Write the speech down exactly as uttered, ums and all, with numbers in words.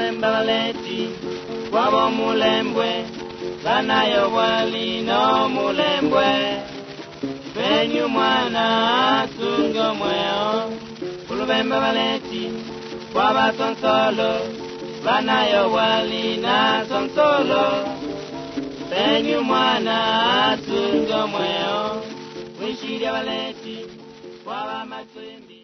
Ulubemba baleti wabo mulembwe banayo wali no mulembwe Benyu mwana tungo mweo Ulubemba baleti waba tonsolo banayo wali na tonsolo Benyu mwana tungo mweo Wishiria baleti waba matwembi